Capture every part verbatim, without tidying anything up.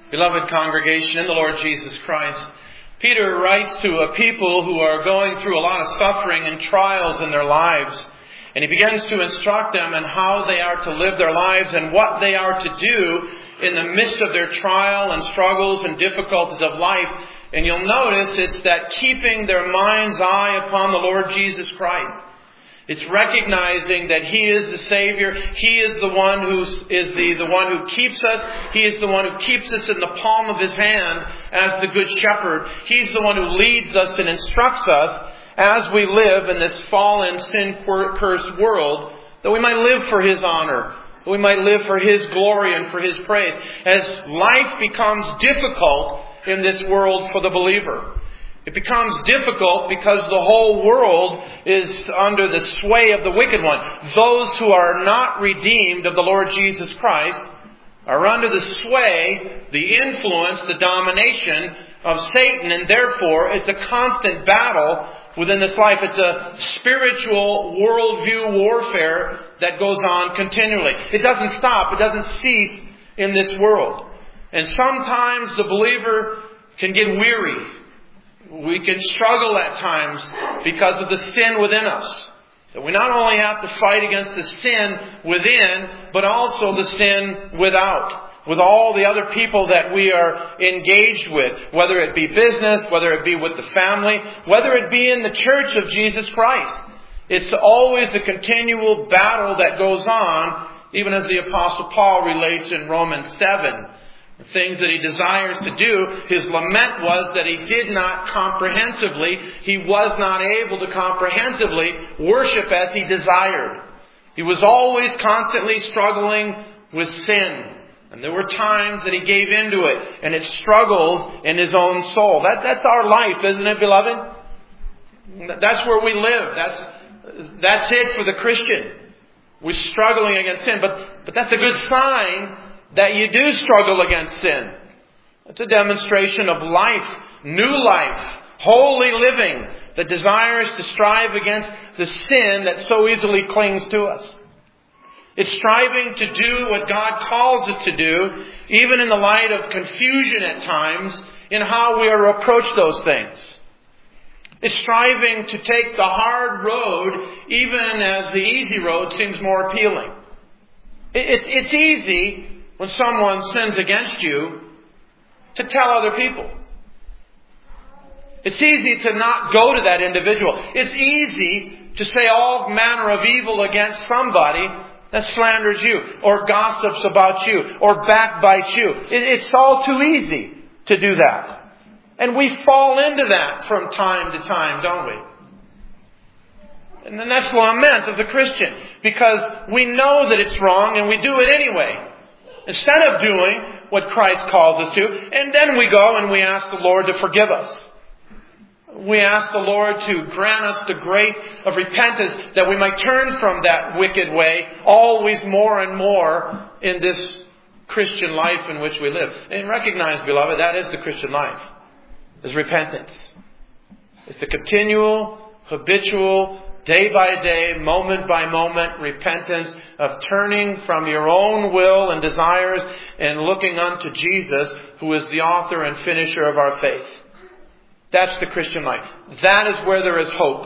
Beloved congregation in the Lord Jesus Christ, Peter writes to a people who are going through a lot of suffering and trials in their lives. And he begins to instruct them on how they are to live their lives and what they are to do in the midst of their trial and struggles and difficulties of life. And you'll notice it's that keeping their mind's eye upon the Lord Jesus Christ. It's recognizing that He is the Savior. He is the one who is the, the one who keeps us. He is the one who keeps us in the palm of His hand as the Good Shepherd. He's the one who leads us and instructs us as we live in this fallen, sin-cursed world, that we might live for His honor, that we might live for His glory and for His praise. As life becomes difficult in this world for the believer, it becomes difficult because the whole world is under the sway of the wicked one. Those who are not redeemed of the Lord Jesus Christ are under the sway, the influence, the domination of Satan, and therefore it's a constant battle within this life. It's a spiritual worldview warfare that goes on continually. It doesn't stop. It doesn't cease in this world. And sometimes the believer can get weary. We can struggle at times because of the sin within us. That we not only have to fight against the sin within, but also the sin without. With all the other people that we are engaged with. Whether it be business, whether it be with the family, whether it be in the church of Jesus Christ. It's always a continual battle that goes on, even as the Apostle Paul relates in Romans seven. The things that he desires to do, his lament was that he did not comprehensively, he was not able to comprehensively worship as he desired. He was always constantly struggling with sin. And there were times that he gave into it, and it struggled in his own soul. That, that's our life, isn't it, beloved? That's where we live. That's, that's it for the Christian. We're struggling against sin, but, but that's a good sign that you do struggle against sin. It's a demonstration of life, new life, holy living that desires to strive against the sin that so easily clings to us. It's striving to do what God calls it to do, even in the light of confusion at times in how we are to approach those things. It's striving to take the hard road, even as the easy road seems more appealing. It's, it's easy when someone sins against you to tell other people. It's easy to not go to that individual. It's easy to say all manner of evil against somebody that slanders you, or gossips about you, or backbites you. It, it's all too easy to do that. And we fall into that from time to time, don't we? And then that's the lament of the Christian, because we know that it's wrong and we do it anyway. Instead of doing what Christ calls us to, and then we go and we ask the Lord to forgive us. We ask the Lord to grant us the grace of repentance that we might turn from that wicked way always more and more in this Christian life in which we live. And recognize, beloved, that is the Christian life. Is repentance. It's the continual, habitual, day by day, moment by moment repentance of turning from your own will and desires and looking unto Jesus, who is the author and finisher of our faith. That's the Christian life. That is where there is hope.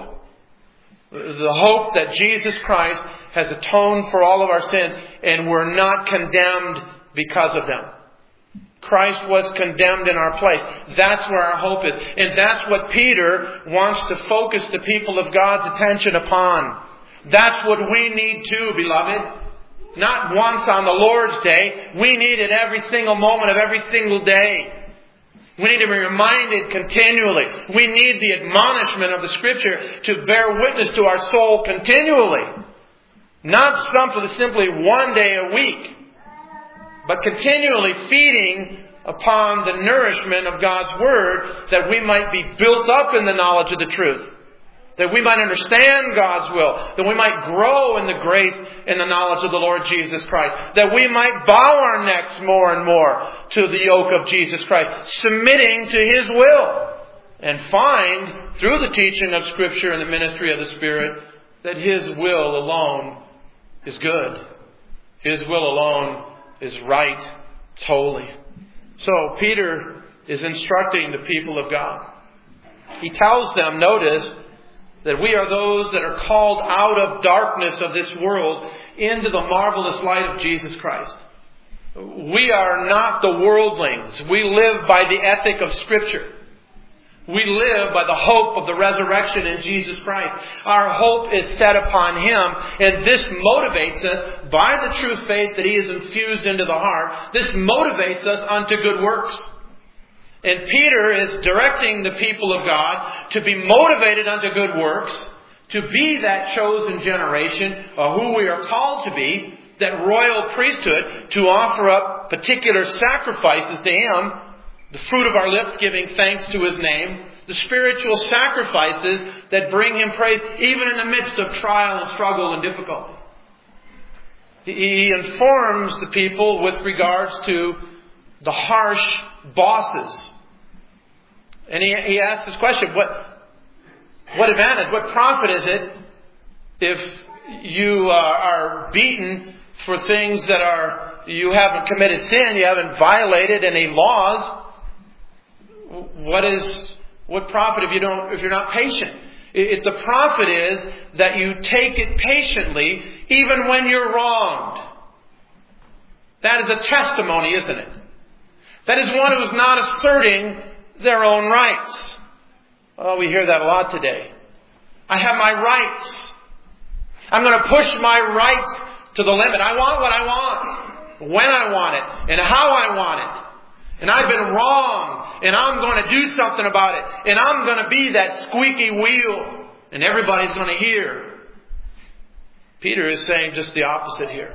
The hope that Jesus Christ has atoned for all of our sins and we're not condemned because of them. Christ was condemned in our place. That's where our hope is. And that's what Peter wants to focus the people of God's attention upon. That's what we need too, beloved. Not once on the Lord's Day. We need it every single moment of every single day. We need to be reminded continually. We need the admonishment of the Scripture to bear witness to our soul continually. Not simply, simply one day a week, but continually feeding upon the nourishment of God's Word, that we might be built up in the knowledge of the truth. That we might understand God's will. That we might grow in the grace and the knowledge of the Lord Jesus Christ. That we might bow our necks more and more to the yoke of Jesus Christ, submitting to His will. And find, through the teaching of Scripture and the ministry of the Spirit, that His will alone is good. His will alone is right. It's holy. So Peter is instructing the people of God. He tells them, notice, that we are those that are called out of darkness of this world into the marvelous light of Jesus Christ. We are not the worldlings. We live by the ethic of Scripture. We live by the hope of the resurrection in Jesus Christ. Our hope is set upon Him, and this motivates us by the true faith that He has infused into the heart. This motivates us unto good works. And Peter is directing the people of God to be motivated unto good works, to be that chosen generation, or who we are called to be, that royal priesthood, to offer up particular sacrifices to Him, the fruit of our lips giving thanks to His name, the spiritual sacrifices that bring Him praise even in the midst of trial and struggle and difficulty. He informs the people with regards to the harsh bosses. And he, he asks this question, what, what advantage, what profit is it if you uh, are beaten for things that are, you haven't committed sin, you haven't violated any laws? What is, what profit if you don't, if you're not patient? It, the profit is that you take it patiently even when you're wronged. That is a testimony, isn't it? That is one who is not asserting their own rights. Oh, we hear that a lot today. I have my rights. I'm going to push my rights to the limit. I want what I want, when I want it, and how I want it. And I've been wrong, and I'm going to do something about it. And I'm going to be that squeaky wheel, and everybody's going to hear. Peter is saying just the opposite here.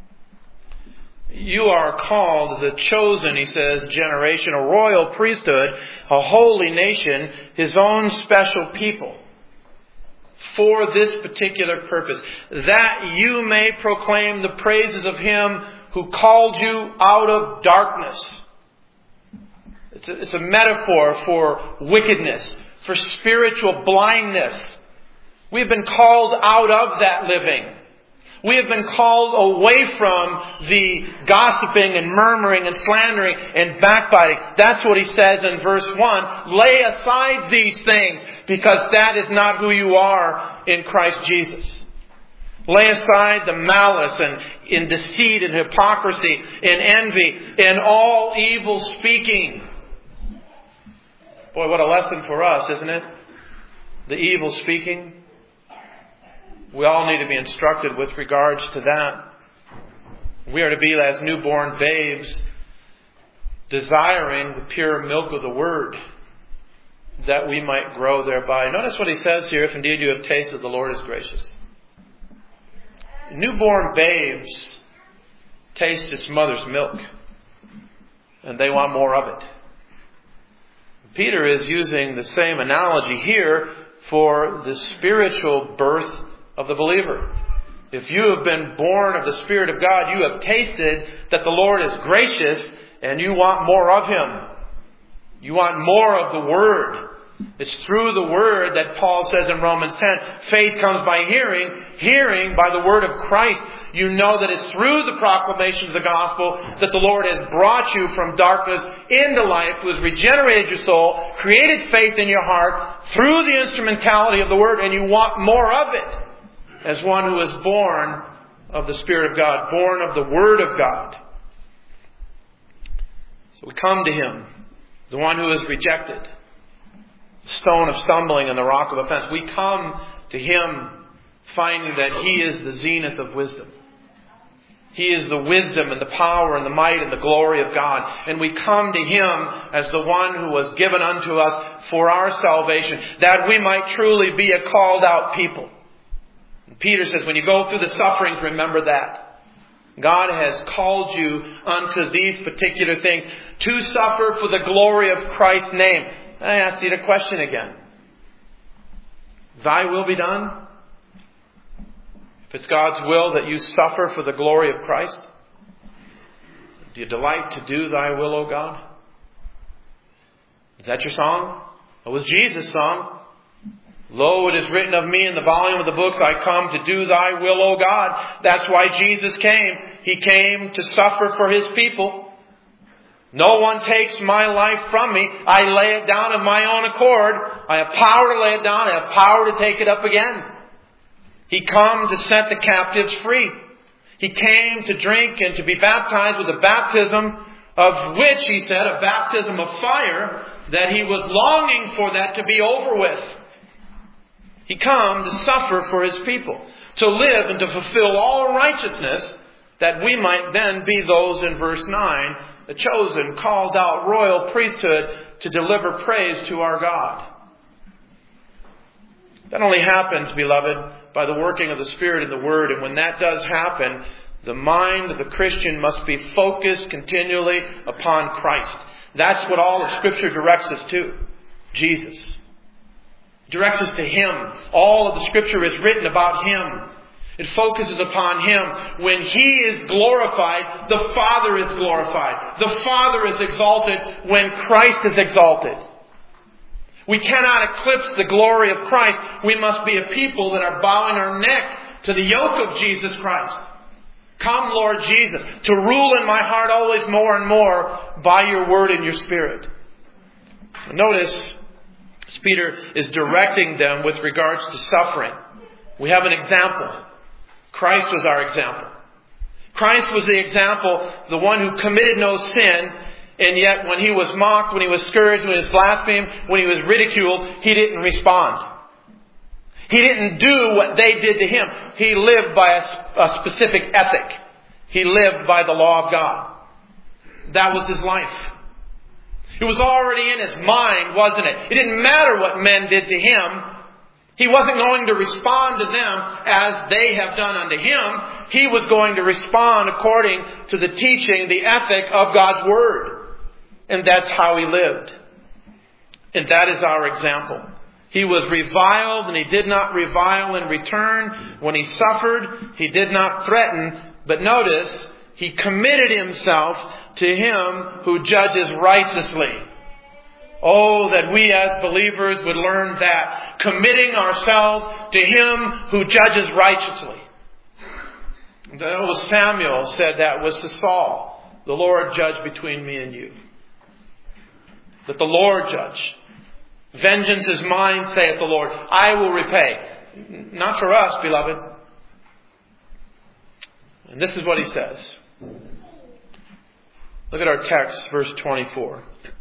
You are called as a chosen, he says, generation, a royal priesthood, a holy nation, His own special people, for this particular purpose, that you may proclaim the praises of Him who called you out of darkness. It's a, it's a metaphor for wickedness, for spiritual blindness. We've been called out of that living. We have been called away from the gossiping and murmuring and slandering and backbiting. That's what he says in verse one. Lay aside these things, because that is not who you are in Christ Jesus. Lay aside the malice and in deceit and hypocrisy and envy and all evil speaking. Boy, what a lesson for us, isn't it? The evil speaking. We all need to be instructed with regards to that. We are to be as newborn babes, desiring the pure milk of the Word, that we might grow thereby. Notice what he says here, if indeed you have tasted the Lord is gracious. Newborn babes taste its mother's milk, and they want more of it. Peter is using the same analogy here for the spiritual birth of the believer. If you have been born of the Spirit of God, you have tasted that the Lord is gracious, and you want more of Him. You want more of the Word. It's through the Word that Paul says in Romans ten, faith comes by hearing, hearing by the Word of Christ. You know that it's through the proclamation of the gospel that the Lord has brought you from darkness into life, who has regenerated your soul, created faith in your heart through the instrumentality of the Word, and you want more of it. As one who is born of the Spirit of God, born of the Word of God. So we come to Him, the one who is rejected, the stone of stumbling and the rock of offense. We come to Him finding that He is the zenith of wisdom. He is the wisdom and the power and the might and the glory of God. And we come to Him as the one who was given unto us for our salvation, that we might truly be a called out people. Peter says, when you go through the sufferings, remember that. God has called you unto these particular things to suffer for the glory of Christ's name. I ask you the question again. Thy will be done? If it's God's will that you suffer for the glory of Christ, do you delight to do Thy will, O God? Is that your song? It was Jesus' song. Lo, it is written of me in the volume of the books, I come to do Thy will, O God. That's why Jesus came. He came to suffer for His people. No one takes my life from me. I lay it down of my own accord. I have power to lay it down. I have power to take it up again. He came to set the captives free. He came to drink and to be baptized with a baptism of which, he said, a baptism of fire, that he was longing for that to be over with. He came to suffer for his people, to live and to fulfill all righteousness, that we might then be those in verse nine, the chosen, called out royal priesthood to deliver praise to our God. That only happens, beloved, by the working of the Spirit in the Word. And when that does happen, the mind of the Christian must be focused continually upon Christ. That's what all of Scripture directs us to. Jesus. It directs us to Him. All of the Scripture is written about Him. It focuses upon Him. When He is glorified, the Father is glorified. The Father is exalted when Christ is exalted. We cannot eclipse the glory of Christ. We must be a people that are bowing our neck to the yoke of Jesus Christ. Come, Lord Jesus, to rule in my heart always more and more by your word and your Spirit. Notice, as Peter is directing them with regards to suffering, we have an example. Christ was our example. Christ was the example, the one who committed no sin, and yet when He was mocked, when He was scourged, when He was blasphemed, when He was ridiculed, He didn't respond. He didn't do what they did to Him. He lived by a, a specific ethic. He lived by the law of God. That was His life. It was already in His mind, wasn't it? It didn't matter what men did to Him. He wasn't going to respond to them as they have done unto Him. He was going to respond according to the teaching, the ethic of God's Word. And that's how He lived. And that is our example. He was reviled and He did not revile in return. When He suffered, He did not threaten. But notice, He committed Himself to Him who judges righteously. Oh, that we as believers would learn that. Committing ourselves to Him who judges righteously. The Samuel said that was to Saul. The Lord judge between me and you. That the Lord judge. Vengeance is mine, saith the Lord. I will repay. Not for us, beloved. And this is what He says. Look at our text, verse twenty-four.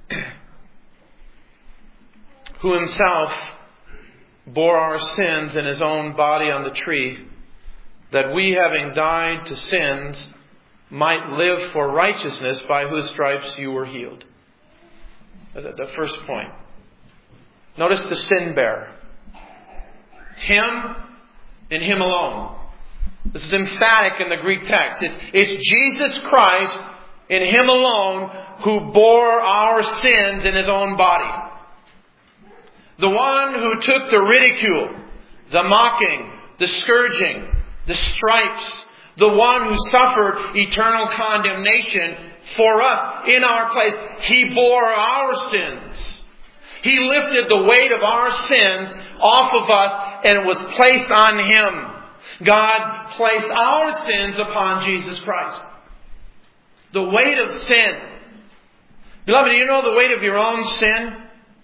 Who Himself bore our sins in His own body on the tree, that we, having died to sins, might live for righteousness, by whose stripes you were healed. That's the first point. Notice the sin bearer. It's Him and Him alone. This is emphatic in the Greek text. It's, it's Jesus Christ and Him alone who bore our sins in His own body. The one who took the ridicule, the mocking, the scourging, the stripes, the one who suffered eternal condemnation for us in our place. He bore our sins. He lifted the weight of our sins off of us and it was placed on Him. God placed our sins upon Jesus Christ. The weight of sin. Beloved, do you know the weight of your own sin?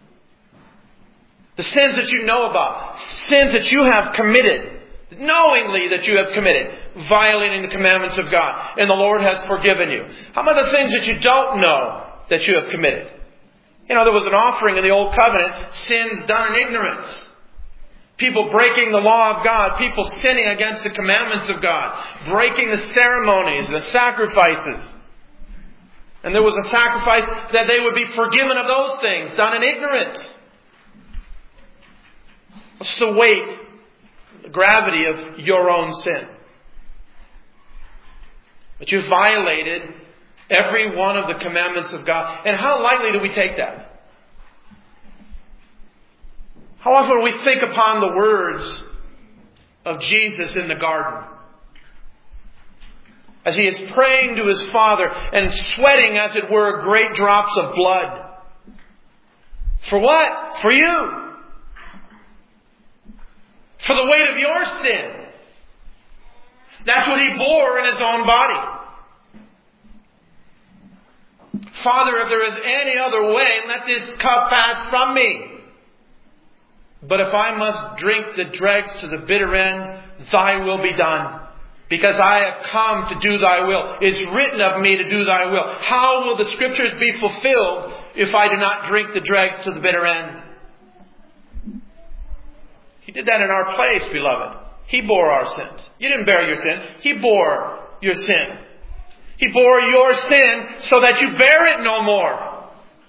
The sins that you know about. Sins that you have committed. Knowingly that you have committed. Violating the commandments of God. And the Lord has forgiven you. How about the things that you don't know that you have committed? You know, there was an offering in the Old Covenant. Sins done in ignorance. People breaking the law of God. People sinning against the commandments of God. Breaking the ceremonies, the sacrifices. And there was a sacrifice that they would be forgiven of those things. Done in ignorance. What's the weight, the gravity of your own sin? That you've violated every one of the commandments of God. And how lightly do we take that? How often do we think upon the words of Jesus in the garden? As He is praying to His Father and sweating, as it were, great drops of blood. For what? For you. For the weight of your sin. That's what He bore in His own body. Father, if there is any other way, let this cup pass from me. But if I must drink the dregs to the bitter end, thy will be done. Because I have come to do thy will. It's written of me to do thy will. How will the scriptures be fulfilled if I do not drink the dregs to the bitter end? He did that in our place, beloved. He bore our sins. You didn't bear your sin. He bore your sin. He bore your sin so that you bear it no more.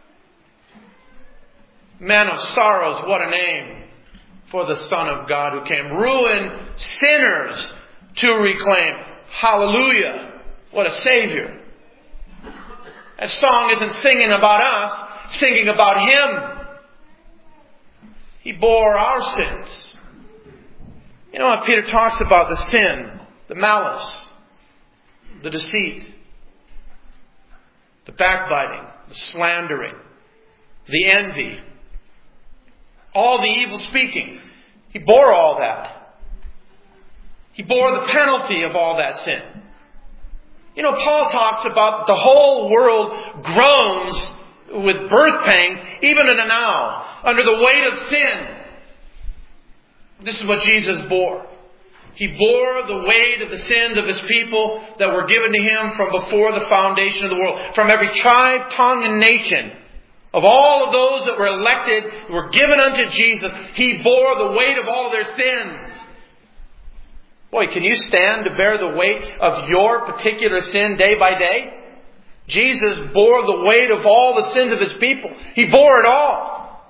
Man of sorrows, what a name for the Son of God who came. Ruin sinners to reclaim. Hallelujah. What a Savior. That song isn't singing about us, it's singing about Him. He bore our sins. You know what Peter talks about? The sin, the malice, the deceit, the backbiting, the slandering, the envy, all the evil speaking. He bore all that. He bore the penalty of all that sin. You know, Paul talks about that the whole world groans with birth pangs, even in a now, under the weight of sin. This is what Jesus bore. He bore the weight of the sins of His people that were given to Him from before the foundation of the world. From every tribe, tongue, and nation. Of all of those that were elected, who were given unto Jesus, He bore the weight of all their sins. Boy, can you stand to bear the weight of your particular sin day by day? Jesus bore the weight of all the sins of His people. He bore it all.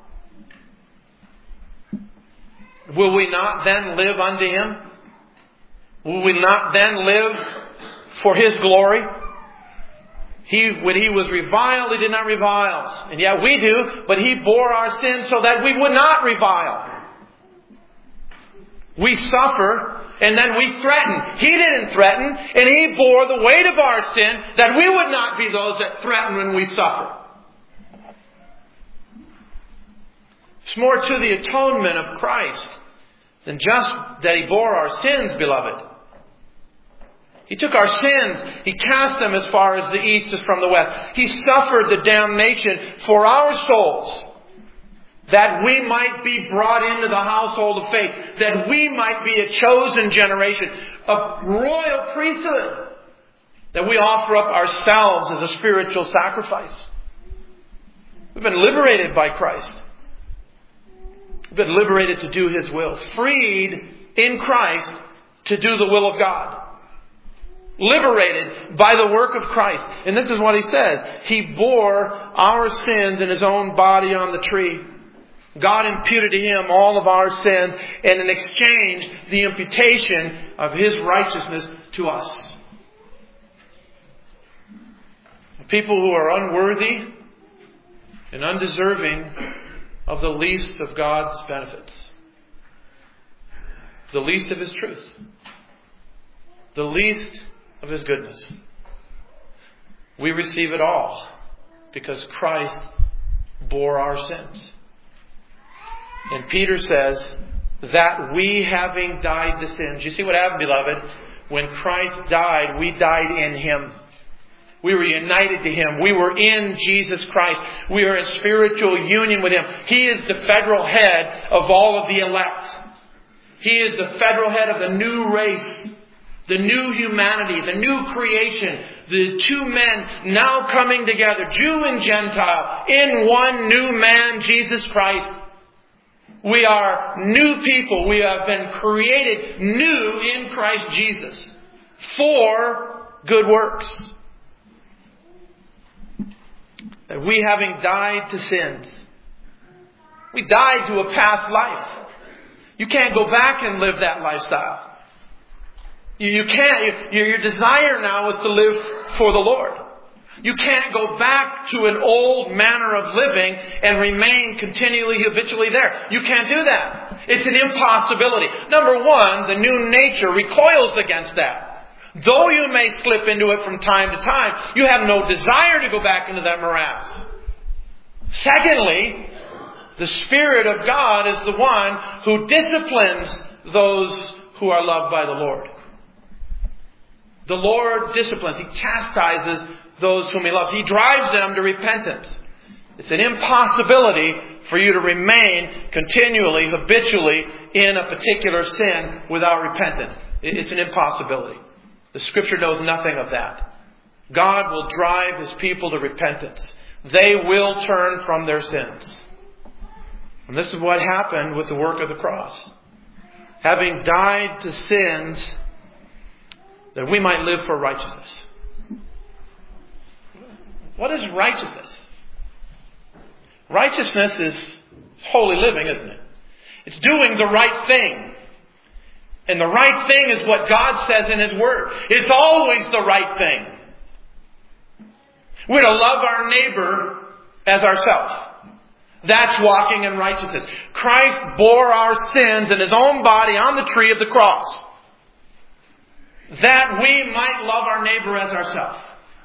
Will we not then live unto Him? Will we not then live for His glory? He, when He was reviled, He did not revile. And yet we do, but He bore our sins so that we would not revile. We suffer, and then we threaten. He didn't threaten, and He bore the weight of our sin that we would not be those that threaten when we suffer. It's more to the atonement of Christ than just that He bore our sins, beloved. He took our sins. He cast them as far as the east is from the west. He suffered the damnation for our souls, that we might be brought into the household of faith, that we might be a chosen generation, a royal priesthood, that we offer up ourselves as a spiritual sacrifice. We've been liberated by Christ. We've been liberated to do His will, freed in Christ to do the will of God. Liberated by the work of Christ. And this is what He says. He bore our sins in His own body on the tree. God imputed to Him all of our sins, and in exchange, the imputation of His righteousness to us. People who are unworthy and undeserving of the least of God's benefits. The least of His truth. The least of His goodness. We receive it all because Christ bore our sins. And Peter says that we, having died to sins. You see what happened, beloved? When Christ died, we died in Him. We were united to Him. We were in Jesus Christ. We are in spiritual union with Him. He is the federal head of all of the elect. He is the federal head of the new race. The new humanity, the new creation, the two men now coming together, Jew and Gentile, in one new man, Jesus Christ. We are new people. We have been created new in Christ Jesus for good works. That we, having died to sins, we died to a past life. You can't go back and live that lifestyle. You, you can't. You, your desire now is to live for the Lord. You can't go back to an old manner of living and remain continually, habitually there. You can't do that. It's an impossibility. Number one, the new nature recoils against that. Though you may slip into it from time to time, you have no desire to go back into that morass. Secondly, the Spirit of God is the one who disciplines those who are loved by the Lord. The Lord disciplines. He chastises those whom He loves. He drives them to repentance. It's an impossibility for you to remain continually, habitually in a particular sin without repentance. It's an impossibility. The Scripture knows nothing of that. God will drive His people to repentance. They will turn from their sins. And this is what happened with the work of the cross. Having died to sins, that we might live for righteousness. What is righteousness? Righteousness is holy living, isn't it? It's doing the right thing. And the right thing is what God says in His Word. It's always the right thing. We're to love our neighbor as ourselves. That's walking in righteousness. Christ bore our sins in His own body on the tree of the cross, that we might love our neighbor as ourselves.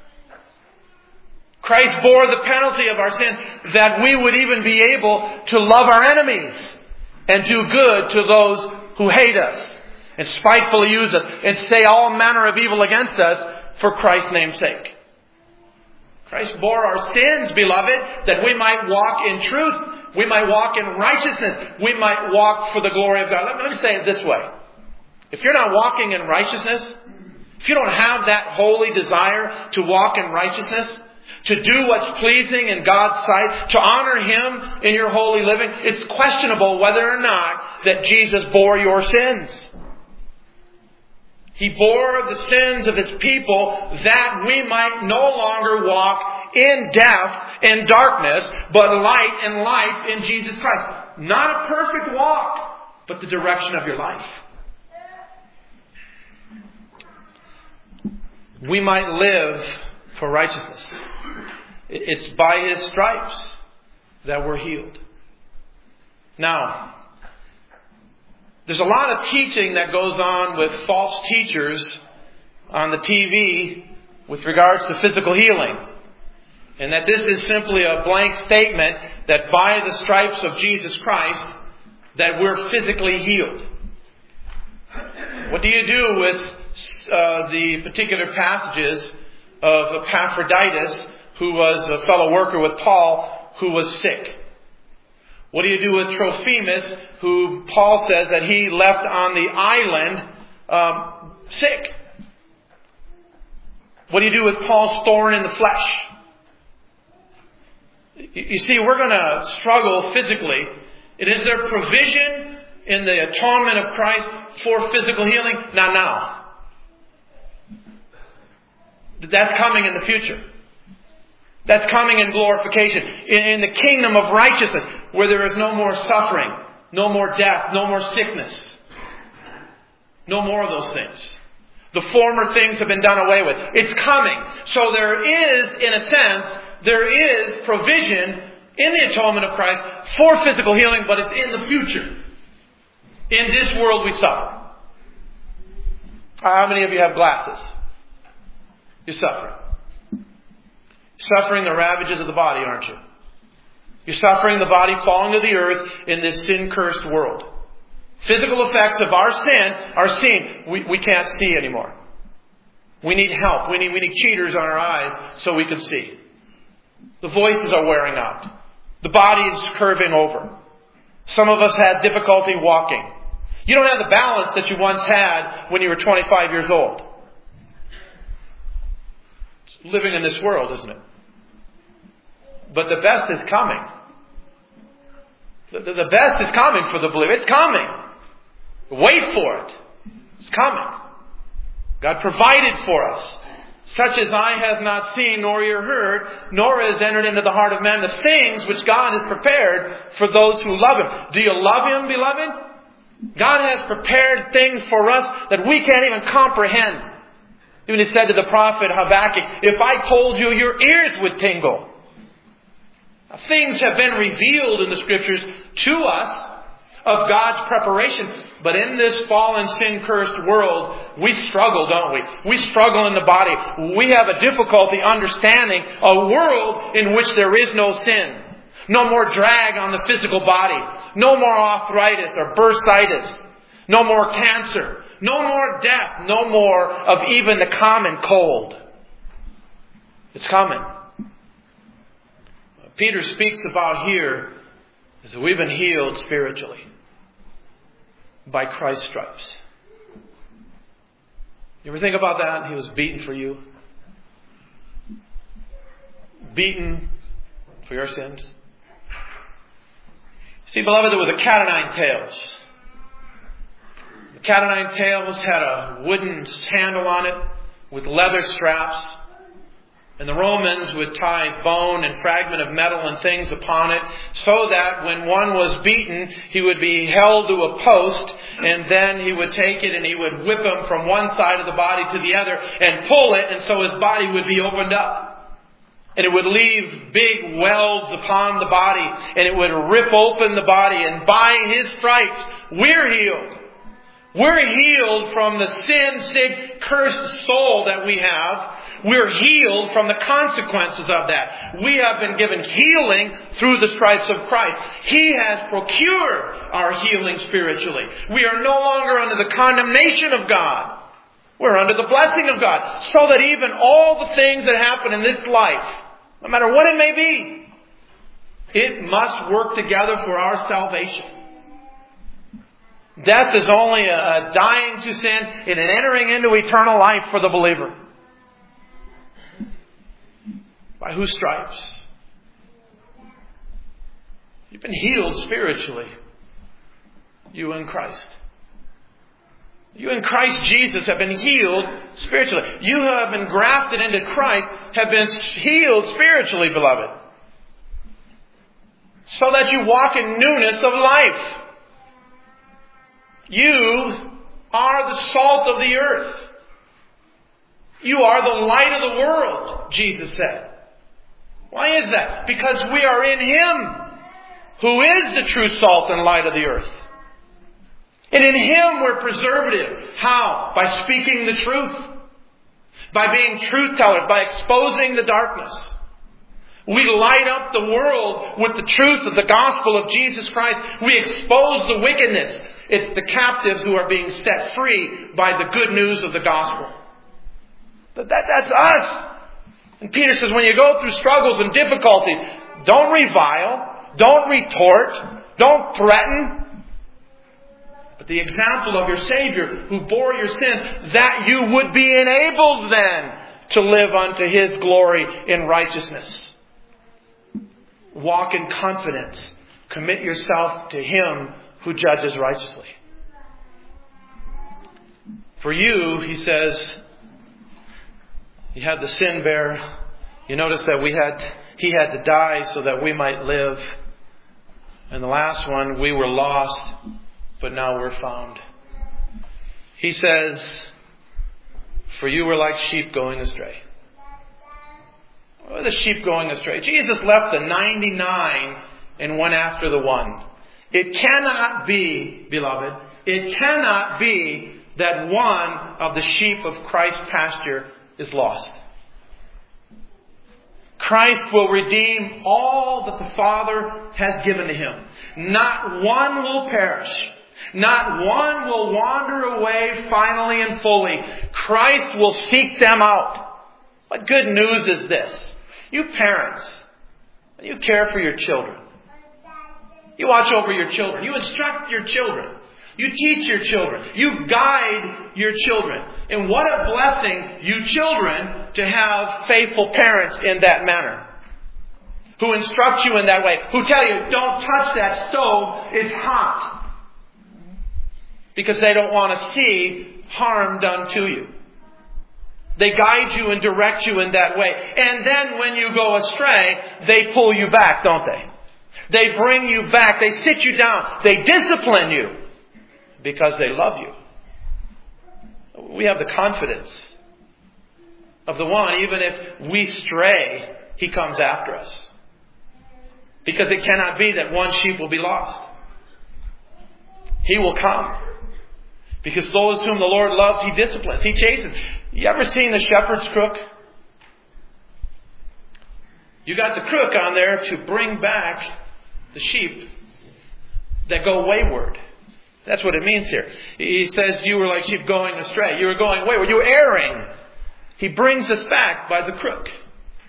Christ bore the penalty of our sins, that we would even be able to love our enemies and do good to those who hate us and spitefully use us and say all manner of evil against us for Christ's name's sake. Christ bore our sins, beloved, that we might walk in truth. We might walk in righteousness. We might walk for the glory of God. Let me, let me say it this way. If you're not walking in righteousness, if you don't have that holy desire to walk in righteousness, to do what's pleasing in God's sight, to honor Him in your holy living, it's questionable whether or not that Jesus bore your sins. He bore the sins of His people that we might no longer walk in death and darkness, but light and life in Jesus Christ. Not a perfect walk, but the direction of your life. We might live for righteousness. It's by His stripes that we're healed. Now, there's a lot of teaching that goes on with false teachers on the T V with regards to physical healing. And that this is simply a blank statement that by the stripes of Jesus Christ that we're physically healed. What do you do with uh, the particular passages of Epaphroditus, who was a fellow worker with Paul, who was sick? What do you do with Trophimus, who Paul says that he left on the island um, sick? What do you do with Paul's thorn in the flesh? You see, we're going to struggle physically. And is there provision in the atonement of Christ for physical healing? Not now. That's coming in the future. That's coming in glorification. In, in the kingdom of righteousness, where there is no more suffering, no more death, no more sickness. No more of those things. The former things have been done away with. It's coming. So there is, in a sense, there is provision in the atonement of Christ for physical healing, but it's in the future. In this world we suffer. How many of you have glasses? You're suffering. You're suffering the ravages of the body, aren't you? You're suffering the body falling to the earth in this sin-cursed world. Physical effects of our sin are seen. We, we can't see anymore. We need help. We need, we need cheaters on our eyes so we can see. The voices are wearing out. The body is curving over. Some of us had difficulty walking. You don't have the balance that you once had when you were twenty-five years old. It's living in this world, isn't it? But the best is coming. The, the, the best is coming for the believer. It's coming. Wait for it. It's coming. God provided for us. Such as eye hath not seen, nor ear heard, nor has entered into the heart of man the things which God has prepared for those who love Him. Do you love Him, beloved? God has prepared things for us that we can't even comprehend. Even He said to the prophet Habakkuk, if I told you, your ears would tingle. Things have been revealed in the Scriptures to us of God's preparation. But in this fallen, sin-cursed world, we struggle, don't we? We struggle in the body. We have a difficulty understanding a world in which there is no sin. No more drag on the physical body. No more arthritis or bursitis. No more cancer. No more death. No more of even the common cold. It's coming. What Peter speaks about here is that we've been healed spiritually by Christ's stripes. You ever think about that? He was beaten for you. Beaten for your sins. See, beloved, there was a cat o' nine tails. The cat o' nine tails had a wooden handle on it with leather straps. And the Romans would tie bone and fragment of metal and things upon it so that when one was beaten, he would be held to a post, and then he would take it and he would whip him from one side of the body to the other and pull it, and so his body would be opened up. And it would leave big welds upon the body, and it would rip open the body, and by His stripes, we're healed. We're healed from the sin-sick, cursed soul that we have. We're healed from the consequences of that. We have been given healing through the stripes of Christ. He has procured our healing spiritually. We are no longer under the condemnation of God. We're under the blessing of God. So that even all the things that happen in this life, no matter what it may be, it must work together for our salvation. Death is only a dying to sin and an entering into eternal life for the believer. By whose stripes? You've been healed spiritually. You in Christ. You in Christ Jesus have been healed spiritually. You who have been grafted into Christ have been healed spiritually, beloved. So that you walk in newness of life. You are the salt of the earth. You are the light of the world, Jesus said. Why is that? Because we are in Him, who is the true salt and light of the earth. And in Him we're preservative. How? By speaking the truth. By being truth tellers. By exposing the darkness. We light up the world with the truth of the gospel of Jesus Christ. We expose the wickedness. It's the captives who are being set free by the good news of the gospel. That, that, that's us. And Peter says, when you go through struggles and difficulties, don't revile, don't retort, don't threaten. But the example of your Savior who bore your sins, that you would be enabled then to live unto His glory in righteousness. Walk in confidence. Commit yourself to Him who judges righteously. For you, he says, you had the sin bearer. You notice that we had, He had to die so that we might live. And the last one, we were lost, but now we're found. He says, for you were like sheep going astray. What are the sheep going astray? Jesus left the ninety-nine and went after the one. It cannot be, beloved, it cannot be that one of the sheep of Christ's pasture is lost. Christ will redeem all that the Father has given to Him. Not one will perish. Not one will wander away finally and fully. Christ will seek them out. What good news is this? You parents, you care for your children. You watch over your children. You instruct your children. You teach your children. You guide your children. And what a blessing, you children, to have faithful parents in that manner. Who instruct you in that way. Who tell you, don't touch that stove, it's hot. Because they don't want to see harm done to you. They guide you and direct you in that way. And then when you go astray, they pull you back, don't they? They bring you back. They sit you down. They discipline you. Because they love you. We have the confidence of the one, even if we stray, He comes after us. Because it cannot be that one sheep will be lost. He will come. Because those whom the Lord loves, He disciplines. He chastens. You ever seen the shepherd's crook? You got the crook on there to bring back the sheep that go wayward. That's what it means here. He says you were like sheep going astray. You were going wayward. You were erring. He brings us back by the crook.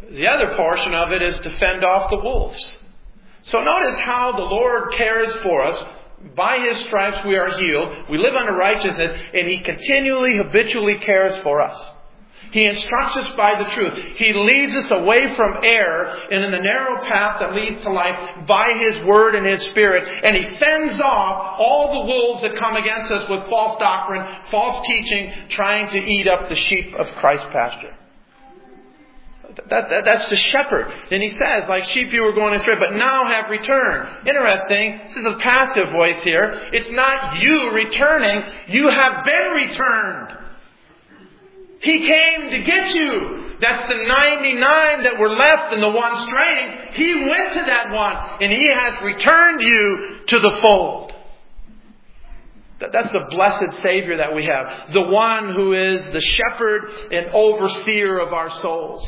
The other portion of it is to fend off the wolves. So notice how the Lord cares for us. By His stripes we are healed. We live under righteousness, and He continually, habitually cares for us. He instructs us by the truth. He leads us away from error and in the narrow path that leads to life by His Word and His Spirit. And He fends off all the wolves that come against us with false doctrine, false teaching, trying to eat up the sheep of Christ's pasture. That, that, that's the shepherd. And He says, like sheep you were going astray, but now have returned. Interesting. This is a passive voice here. It's not you returning. You have been returned. He came to get you. That's the ninety-nine that were left and the one straying. He went to that one and He has returned you to the fold. That's the blessed Savior that we have. The one who is the shepherd and overseer of our souls.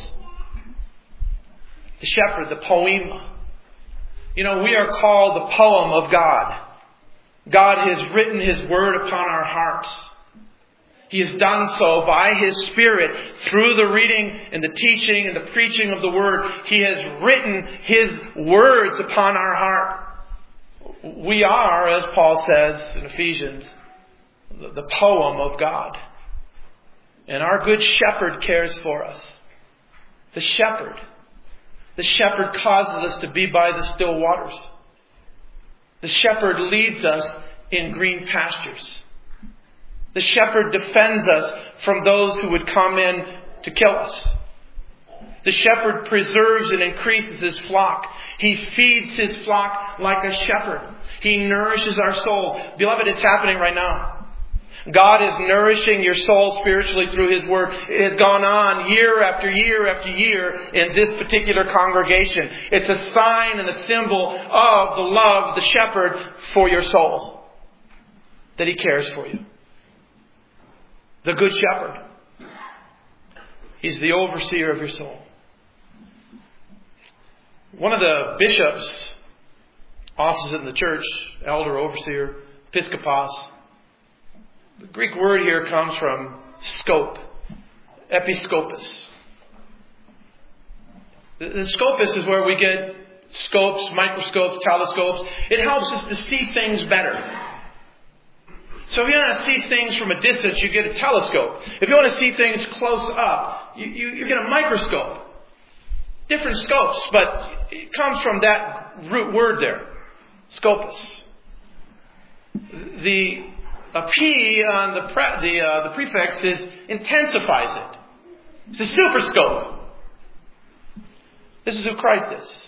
The shepherd, the poema. You know, we are called the poem of God. God has written His Word upon our hearts. He has done so by His Spirit through the reading and the teaching and the preaching of the Word. He has written His words upon our heart. We are, as Paul says in Ephesians, the poem of God. And our good shepherd cares for us. The shepherd. The shepherd causes us to be by the still waters. The shepherd leads us in green pastures. The shepherd defends us from those who would come in to kill us. The shepherd preserves and increases His flock. He feeds His flock like a shepherd. He nourishes our souls. Beloved, it's happening right now. God is nourishing your soul spiritually through His Word. It has gone on year after year after year in this particular congregation. It's a sign and a symbol of the love of the shepherd for your soul. That He cares for you. The Good Shepherd. He's the overseer of your soul. One of the bishops, offices in the church, elder, overseer, episkopos. The Greek word here comes from scope, episkopos. The, the scopus is where we get scopes, microscopes, telescopes. It helps us to see things better. So if you want to see things from a distance, you get a telescope. If you want to see things close up, you, you, you get a microscope. Different scopes, but it comes from that root word there. Scopus. The a P on the pre, the uh, the prefix is intensifies it. It's a super scope. This is who Christ is.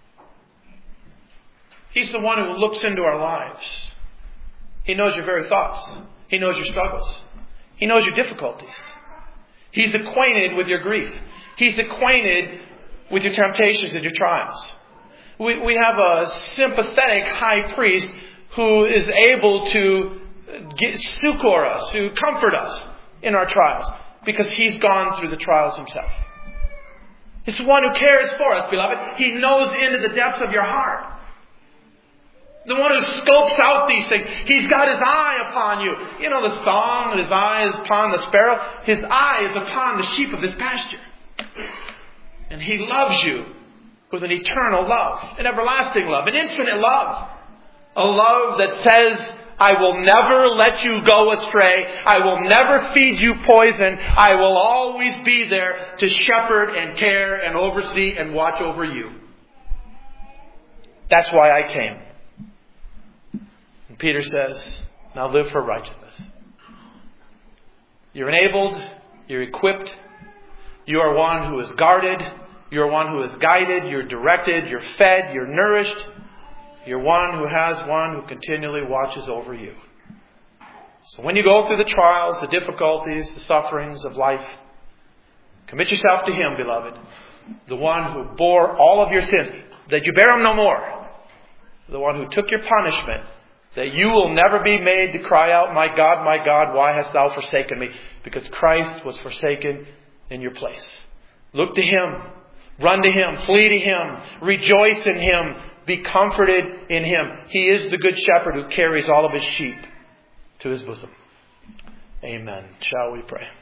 He's the one who looks into our lives. He knows your very thoughts. He knows your struggles. He knows your difficulties. He's acquainted with your grief. He's acquainted with your temptations and your trials. We, we have a sympathetic high priest who is able to get, succor us, to comfort us in our trials, because He's gone through the trials Himself. He's the one who cares for us, beloved. He knows into the depths of your heart. The one who scopes out these things. He's got His eye upon you. You know the song, His eye is upon the sparrow. His eye is upon the sheep of His pasture. And He loves you with an eternal love, an everlasting love, an infinite love. A love that says, I will never let you go astray. I will never feed you poison. I will always be there to shepherd and care and oversee and watch over you. That's why I came. And Peter says, now live for righteousness. You're enabled. You're equipped. You are one who is guarded. You're one who is guided. You're directed. You're fed. You're nourished. You're one who has one who continually watches over you. So when you go through the trials, the difficulties, the sufferings of life, commit yourself to Him, beloved. The one who bore all of your sins, that you bear them no more. The one who took your punishment, that you will never be made to cry out, my God, my God, why hast thou forsaken me? Because Christ was forsaken in your place. Look to Him. Run to Him. Flee to Him. Rejoice in Him. Be comforted in Him. He is the good shepherd who carries all of His sheep to His bosom. Amen. Shall we pray?